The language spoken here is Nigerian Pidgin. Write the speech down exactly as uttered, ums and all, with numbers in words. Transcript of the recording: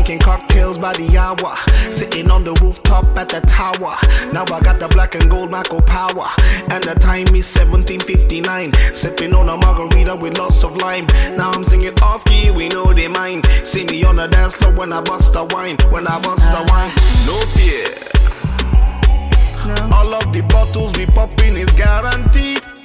drinking cocktails by the hour, sitting on the rooftop at the tower. Now I got the black and gold Marco power, and the time is seventeen fifty-nine. Sipping on a margarita with lots of lime. Now I'm singing off key, we know they mind. See me on the dance floor when I bust the wine. When I bust the wine, no fear. No. All of the bottles we popping is guaranteed.